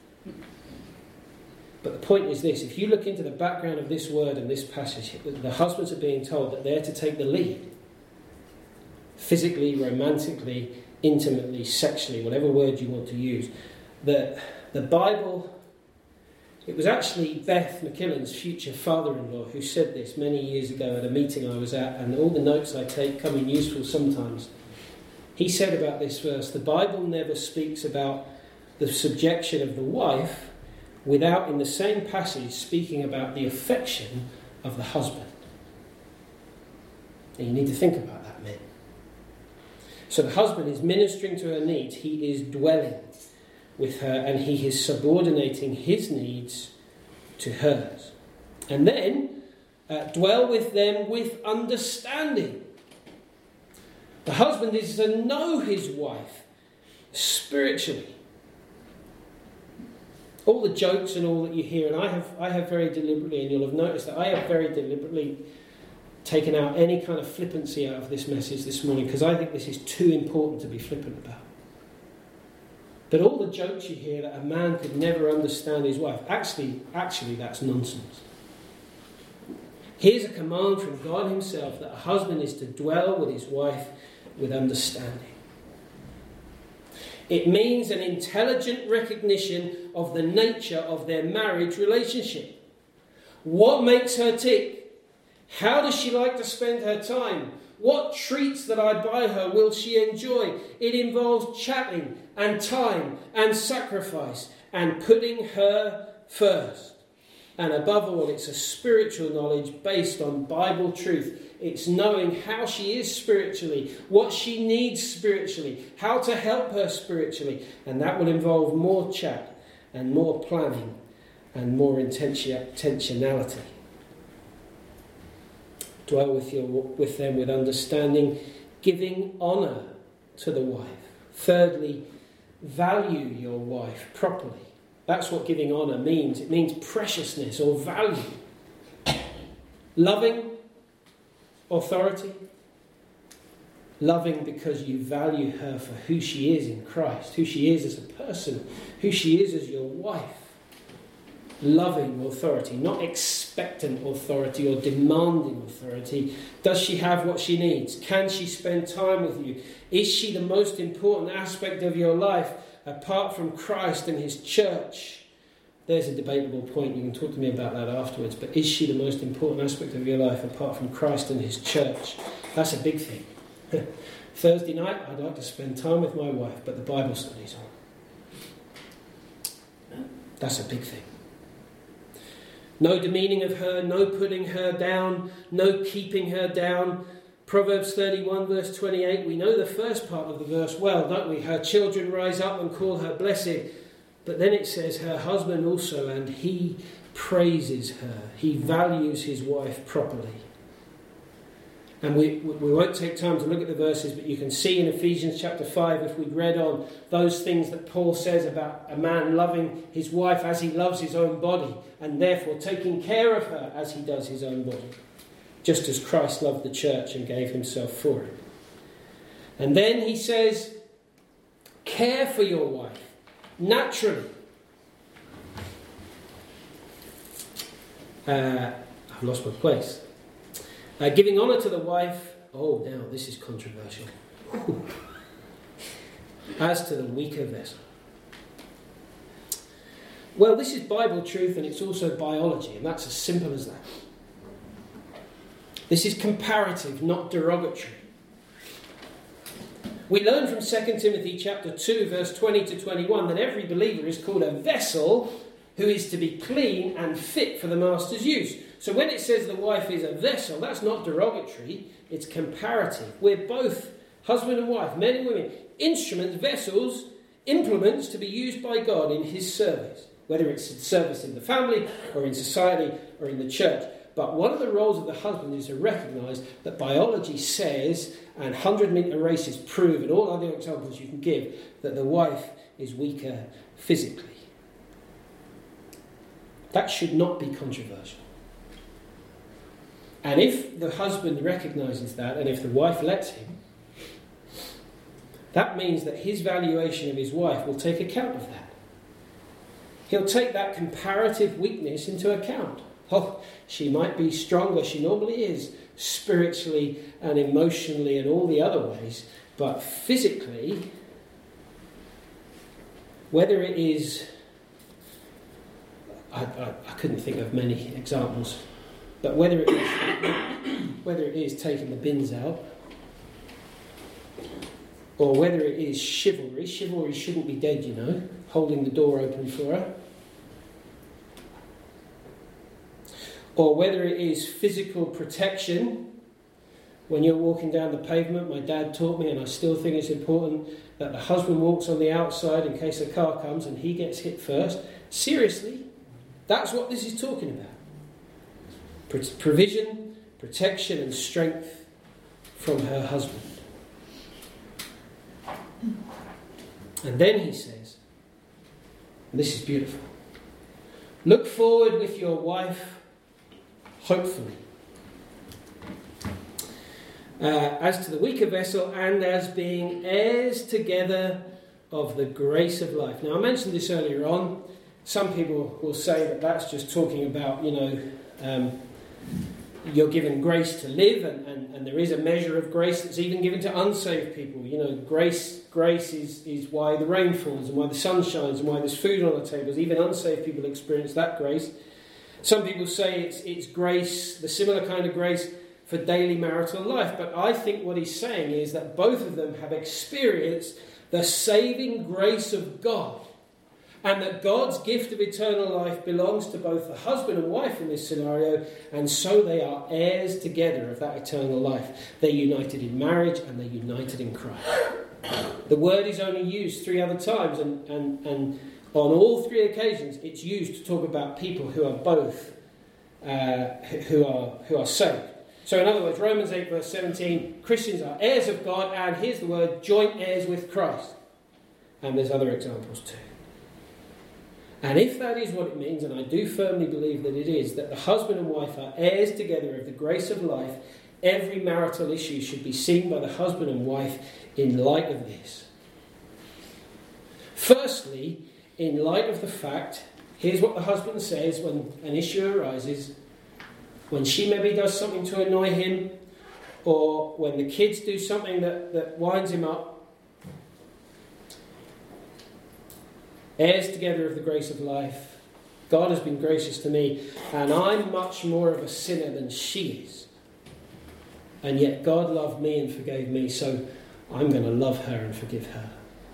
But the point is this: if you look into the background of this word and this passage, the husbands are being told that they're to take the lead. Physically, romantically, intimately, sexually, whatever word you want to use. The, the Bible, it was actually Beth McKillen's future father-in-law who said this many years ago at a meeting I was at, and all the notes I take come in useful sometimes. He said about this verse, the Bible never speaks about the subjection of the wife without, in the same passage, speaking about the affection of the husband. And you need to think about that, men. So the husband is ministering to her needs. He is dwelling with her, and he is subordinating his needs to hers. And then, uh, dwell with them with understanding. The husband is to know his wife spiritually. All the jokes and all that you hear, and I have, I have very deliberately, and you'll have noticed that I have very deliberately taken out any kind of flippancy out of this message this morning, because I think this is too important to be flippant about. But all the jokes you hear that a man could never understand his wife, actually, actually that's nonsense. Here's a command from God himself that a husband is to dwell with his wife with understanding. It means an intelligent recognition of the nature of their marriage relationship. What makes her tick? How does she like to spend her time? What treats that I buy her will she enjoy? It involves chatting and time and sacrifice and putting her first. And above all, it's a spiritual knowledge based on Bible truth. It's knowing how she is spiritually, what she needs spiritually, how to help her spiritually. And that will involve more chat and more planning and more intentionality. Dwell with, your, with them with understanding, giving honour to the wife. Thirdly, value your wife properly. That's what giving honour means. It means preciousness or value. Loving authority. Loving because you value her for who she is in Christ, who she is as a person, who she is as your wife. Loving authority, not expectant authority or demanding authority. Does she have what she needs? Can she spend time with you? Is she the most important aspect of your life apart from Christ and his church? There's a debatable point. You can talk to me about that afterwards. But is she the most important aspect of your life apart from Christ and his church? That's a big thing. Thursday night, I'd like to spend time with my wife, but the Bible study's on. That's a big thing. No demeaning of her, no putting her down, no keeping her down. Proverbs thirty-one verse twenty-eight, we know the first part of the verse well, don't we? Her children rise up and call her blessed. But then it says her husband also, and he praises her. He values his wife properly. And we, we won't take time to look at the verses, but you can see in Ephesians chapter five, if we'd read on, those things that Paul says about a man loving his wife as he loves his own body, and therefore taking care of her as he does his own body, just as Christ loved the church and gave himself for it. And then he says, care for your wife, naturally. Uh, I've lost my place. Uh, giving honour to the wife. Oh, now this is controversial. As to the weaker vessel. Well, this is Bible truth and it's also biology, and that's as simple as that. This is comparative, not derogatory. We learn from Second Timothy chapter two, verse twenty to twenty-one, that every believer is called a vessel who is to be clean and fit for the master's use. So when it says the wife is a vessel, that's not derogatory, it's comparative. We're both, husband and wife, men and women, instruments, vessels, implements to be used by God in his service, whether it's service in the family or in society or in the church. But one of the roles of the husband is to recognise that biology says, and hundred-metre races prove, and all other examples you can give, that the wife is weaker physically. That should not be controversial. And if the husband recognises that, and if the wife lets him, that means that his valuation of his wife will take account of that. He'll take that comparative weakness into account. Oh, she might be stronger, she normally is, spiritually and emotionally and all the other ways, but physically, whether it is, I, I, I couldn't think of many examples, but whether it is, whether it is taking the bins out, or whether it is chivalry, chivalry shouldn't be dead, you know, holding the door open for her, or whether it is physical protection. When you're walking down the pavement, my dad taught me, and I still think it's important, that the husband walks on the outside in case a car comes and he gets hit first. Seriously, that's what this is talking about. Pro- provision, protection and strength from her husband. And then he says, and this is beautiful, Look forward with your wife, hopefully, uh, as to the weaker vessel and as being heirs together of the grace of life. Now, I mentioned this earlier on. Some people will say that that's just talking about, you know, um, you're given grace to live, and, and, and there is a measure of grace that's even given to unsaved people. You know, grace grace is, is why the rain falls and why the sun shines and why there's food on the tables. Even unsaved people experience that grace. Some people say it's, it's grace, the similar kind of grace for daily marital life. But I think what he's saying is that both of them have experienced the saving grace of God, and that God's gift of eternal life belongs to both the husband and wife in this scenario, and so they are heirs together of that eternal life. They're united in marriage and they're united in Christ. The word is only used three other times, and, and, and on all three occasions it's used to talk about people who are both uh, who are who are saved. So in other words, Romans eight verse seventeen, Christians are heirs of God, and here's the word, joint heirs with Christ. And there's other examples too. And if that is what it means, and I do firmly believe that it is, that the husband and wife are heirs together of the grace of life, every marital issue should be seen by the husband and wife in light of this. Firstly, in light of the fact, here's what the husband says when an issue arises, when she maybe does something to annoy him, or when the kids do something that, that winds him up. Heirs together of the grace of life. God has been gracious to me, and I'm much more of a sinner than she is. And yet God loved me and forgave me, so I'm going to love her and forgive her.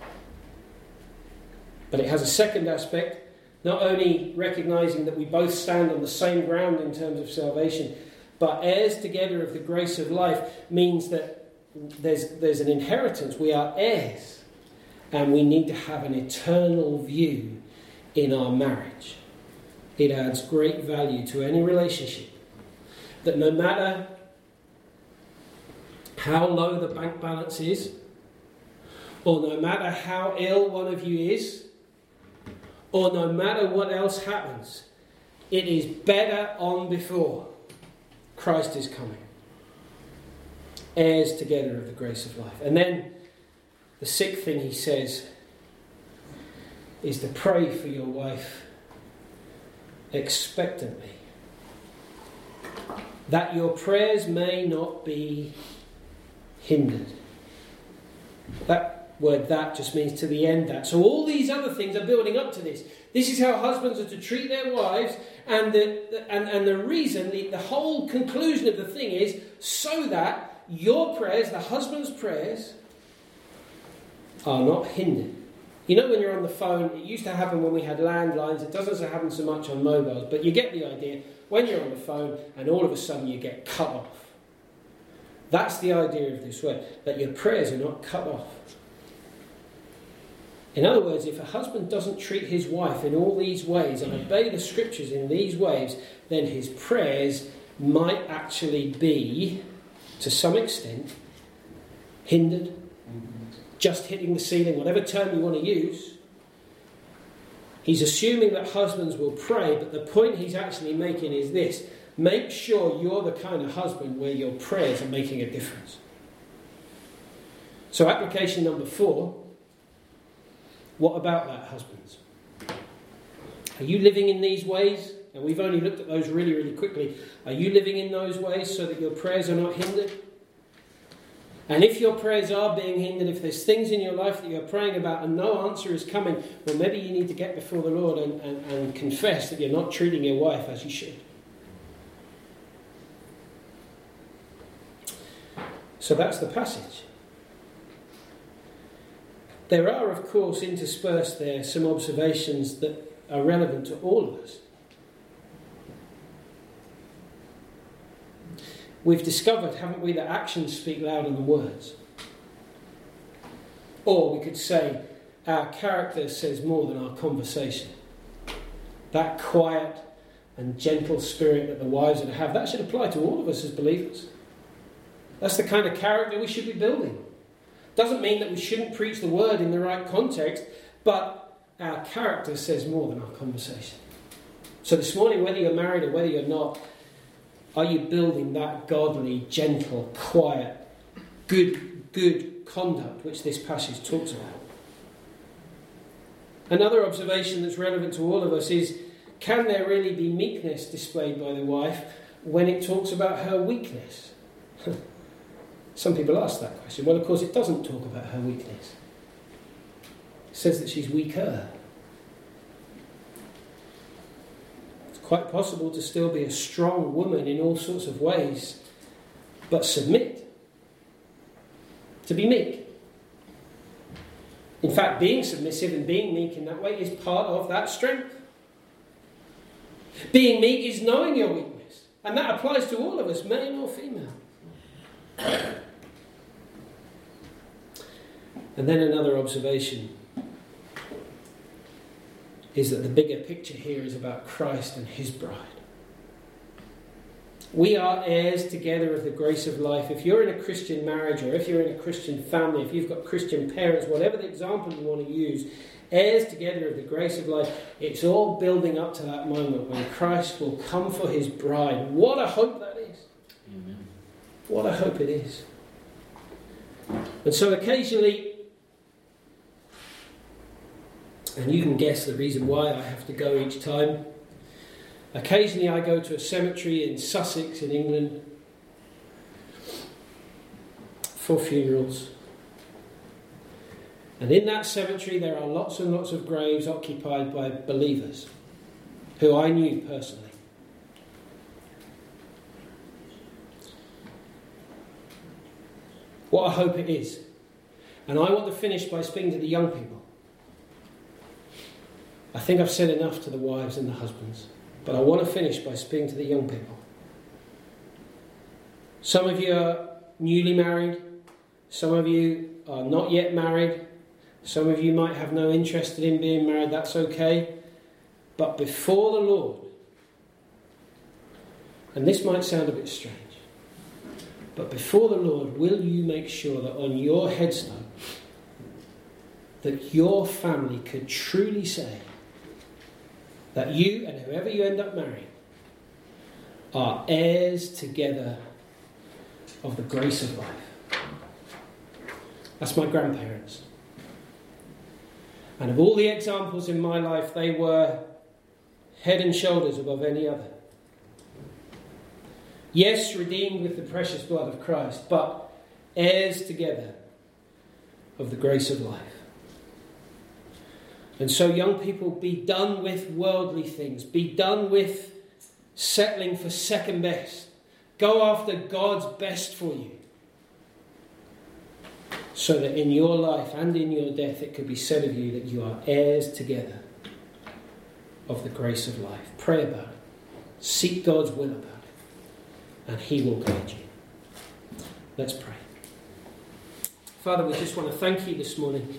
But it has a second aspect, not only recognising that we both stand on the same ground in terms of salvation, but heirs together of the grace of life means that there's, there's an inheritance. We are heirs. And we need to have an eternal view in our marriage. It adds great value to any relationship. That no matter how low the bank balance is, or no matter how ill one of you is, or no matter what else happens, it is better on before Christ is coming. Heirs together of the grace of life. And then the sixth thing he says is to pray for your wife expectantly, that your prayers may not be hindered. That word "that" just means to the end that. So all these other things are building up to this. This is how husbands are to treat their wives, and the, the and, and the reason, the, the whole conclusion of the thing is so that your prayers, the husband's prayers, are not hindered. You know, when you're on the phone, it used to happen when we had landlines. It doesn't happen so much on mobiles, but you get the idea. When you're on the phone and all of a sudden you get cut off. That's the idea of this word, that your prayers are not cut off. In other words, if a husband doesn't treat his wife in all these ways and obey the scriptures in these ways, then his prayers might actually be, to some extent, hindered, just hitting the ceiling, whatever term you want to use. He's assuming that husbands will pray, but the point he's actually making is this: make sure you're the kind of husband where your prayers are making a difference. So application number four, what about that, husbands? Are you living in these ways? And we've only looked at those really, really quickly. Are you living in those ways so that your prayers are not hindered? And if your prayers are being hindered, if there's things in your life that you're praying about and no answer is coming, well, maybe you need to get before the Lord and, and, and confess that you're not treating your wife as you should. So that's the passage. There are, of course, interspersed there some observations that are relevant to all of us. We've discovered, haven't we, that actions speak louder than words. Or we could say, our character says more than our conversation. That quiet and gentle spirit that the wives are to have, that should apply to all of us as believers. That's the kind of character we should be building. Doesn't mean that we shouldn't preach the word in the right context, but our character says more than our conversation. So this morning, whether you're married or whether you're not, are you building that godly, gentle, quiet, good, good conduct which this passage talks about? Another observation that's relevant to all of us is, can there really be meekness displayed by the wife when it talks about her weakness? Some people ask that question. Well, of course, it doesn't talk about her weakness. It says that she's weaker. It's quite possible to still be a strong woman in all sorts of ways, but submit. To be meek. In fact, being submissive and being meek in that way is part of that strength. Being meek is knowing your weakness. And that applies to all of us, male or female. And then another observation is that the bigger picture here is about Christ and his bride. We are heirs together of the grace of life. If you're in a Christian marriage or if you're in a Christian family, if you've got Christian parents, whatever the example you want to use, heirs together of the grace of life, it's all building up to that moment when Christ will come for his bride. What a hope that is. Amen. What a hope it is. And so occasionally, and you can guess the reason why I have to go each time. Occasionally I go to a cemetery in Sussex in England for funerals. And in that cemetery there are lots and lots of graves occupied by believers who I knew personally. What a hope it is. And I want to finish by speaking to the young people. I think I've said enough to the wives and the husbands, but I want to finish by speaking to the young people. Some of you are newly married, some of you are not yet married, some of you might have no interest in being married, that's okay. But before the Lord, and this might sound a bit strange, but before the Lord, will you make sure that on your headstone, that your family could truly say that you and whoever you end up marrying are heirs together of the grace of life? That's my grandparents. And of all the examples in my life, they were head and shoulders above any other. Yes, redeemed with the precious blood of Christ, but heirs together of the grace of life. And so, young people, be done with worldly things. Be done with settling for second best. Go after God's best for you. So that in your life and in your death it could be said of you that you are heirs together of the grace of life. Pray about it. Seek God's will about it. And he will guide you. Let's pray. Father, we just want to thank you this morning.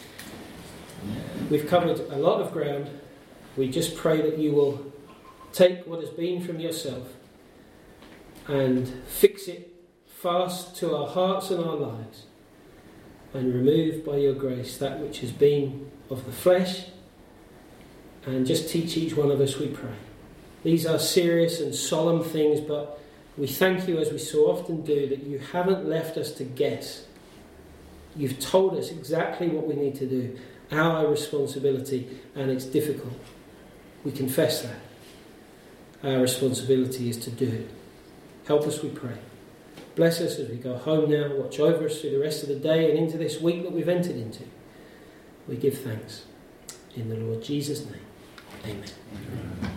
We've covered a lot of ground. We just pray that you will take what has been from yourself and fix it fast to our hearts and our lives, and remove by your grace that which has been of the flesh, and just teach each one of us, we pray. These are serious and solemn things, but we thank you, as we so often do, that you haven't left us to guess. You've told us exactly what we need to do. Our responsibility, and it's difficult. We confess that. Our responsibility is to do it. Help us, we pray. Bless us as we go home now. Watch over us through the rest of the day and into this week that we've entered into. We give thanks. In the Lord Jesus' name. Amen.